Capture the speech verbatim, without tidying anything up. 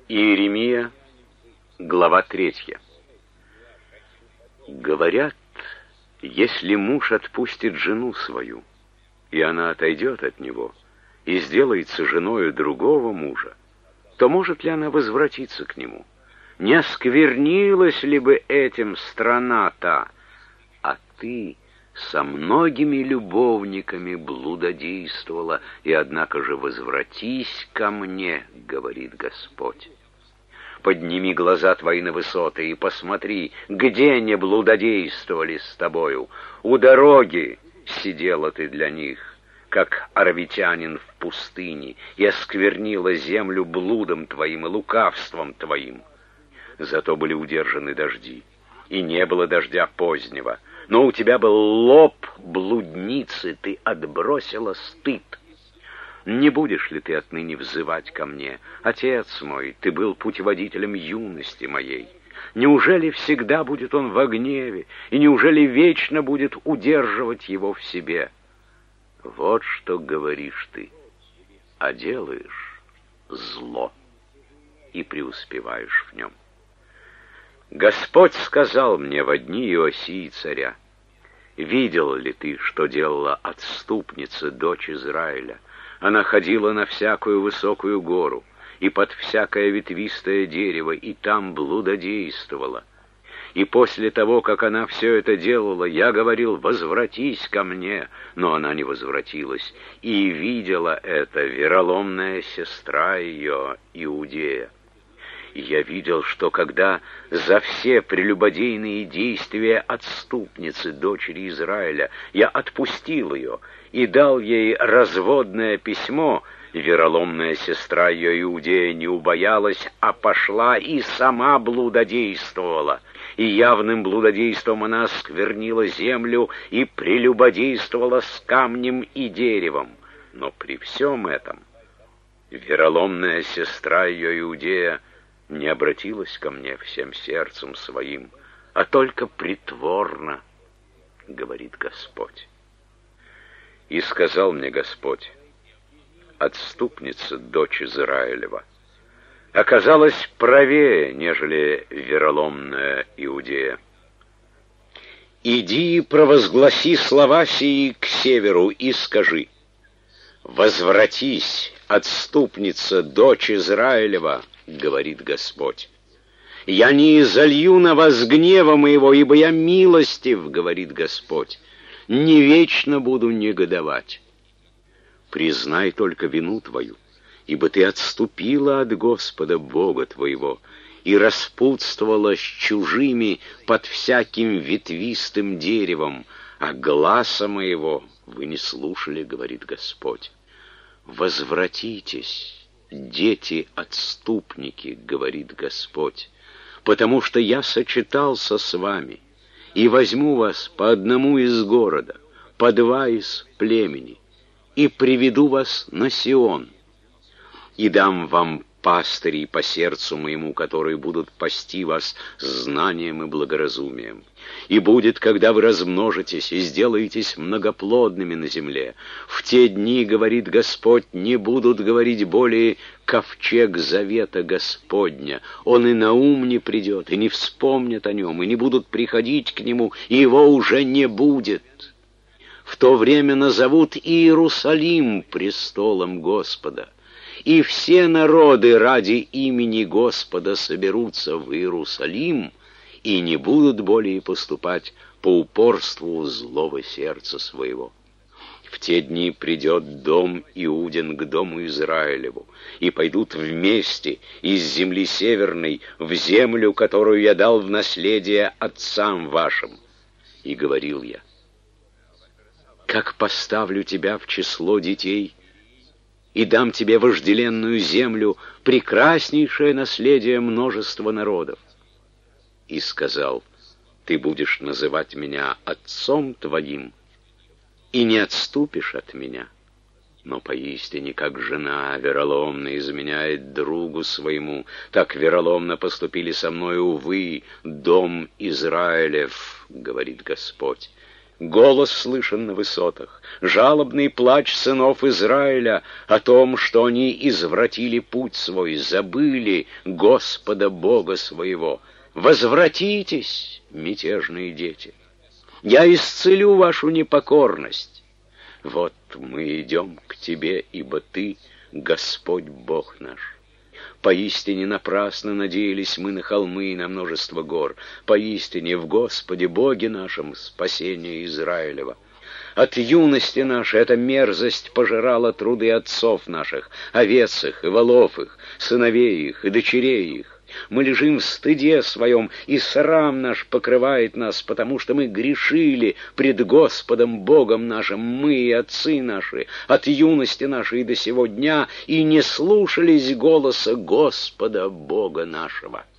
Иеремия, глава третья. Говорят, если муж отпустит жену свою, и она отойдет от него, и сделается женою другого мужа, то может ли она возвратиться к нему? Не осквернилась ли бы этим страна та? А ты со многими любовниками блудодействовала, и однако же возвратись ко мне, говорит Господь. Подними глаза твои на высоты и посмотри, где не блудодействовали с тобою. У дороги сидела ты для них, как аравитянин в пустыне, и осквернила землю блудом твоим и лукавством твоим. Зато были удержаны дожди, и не было дождя позднего. Но у тебя был лоб блудницы, ты отбросила стыд. Не будешь ли ты отныне взывать ко мне? Отец мой, ты был путеводителем юности моей. Неужели всегда будет он во гневе, и неужели вечно будет удерживать его в себе? Вот что говоришь ты, а делаешь зло, и преуспеваешь в нем. Господь сказал мне во дни Иосии царя: видел ли ты, что делала отступница, дочь Израиля? Она ходила на всякую высокую гору и под всякое ветвистое дерево, и там блудодействовала. И после того, как она все это делала, я говорил: возвратись ко мне, но она не возвратилась. И видела это вероломная сестра ее, Иудея. И я видел, что когда за все прелюбодейные действия отступницы, дочери Израиля, я отпустил ее и дал ей разводное письмо, вероломная сестра ее Иудея не убоялась, а пошла и сама блудодействовала. И явным блудодейством она осквернила землю и прелюбодействовала с камнем и деревом. Но при всем этом вероломная сестра ее Иудея не обратилась ко мне всем сердцем своим, а только притворно, говорит Господь. И сказал мне Господь: отступница, дочь Израилева, оказалась правее, нежели вероломная Иудея. Иди и провозгласи слова сии к северу и скажи: возвратись, отступница, дочь Израилева, говорит Господь. Я не изолью на вас гнева моего, ибо я милостив, говорит Господь. Не вечно буду негодовать. Признай только вину твою, ибо ты отступила от Господа Бога твоего и распутствовала с чужими под всяким ветвистым деревом, а гласа моего вы не слушали, говорит Господь. Возвратитесь, дети-отступники, говорит Господь, потому что я сочетался с вами и возьму вас по одному из города, по два из племени, и приведу вас на Сион, и дам вам пастырей по сердцу моему, которые будут пасти вас знанием и благоразумием. И будет, когда вы размножитесь и сделаетесь многоплодными на земле, в те дни, говорит Господь, не будут говорить более ковчег завета Господня. Он и на ум не придет, и не вспомнят о нем, и не будут приходить к нему, и его уже не будет. В то время назовут Иерусалим престолом Господа, и все народы ради имени Господа соберутся в Иерусалим и не будут более поступать по упорству злого сердца своего. В те дни придет дом Иудин к дому Израилеву, и пойдут вместе из земли северной в землю, которую я дал в наследие отцам вашим. И говорил я: как поставлю тебя в число детей, и дам тебе вожделенную землю, прекраснейшее наследие множества народов. И сказал: ты будешь называть меня отцом твоим, и не отступишь от меня. Но поистине, как жена вероломно изменяет другу своему, так вероломно поступили со мною вы, дом Израилев, говорит Господь. Голос слышен на высотах, жалобный плач сынов Израиля о том, что они извратили путь свой, забыли Господа Бога своего. Возвратитесь, мятежные дети, я исцелю вашу непокорность. Вот мы идем к тебе, ибо ты Господь Бог наш. Поистине напрасно надеялись мы на холмы и на множество гор. Поистине в Господе Боге нашем спасение Израилева. От юности нашей эта мерзость пожирала труды отцов наших, овец их и волов их, сыновей их и дочерей их. Мы лежим в стыде своем, и срам наш покрывает нас, потому что мы грешили пред Господом Богом нашим, мы и отцы наши, от юности нашей и до сего дня, и не слушались голоса Господа Бога нашего.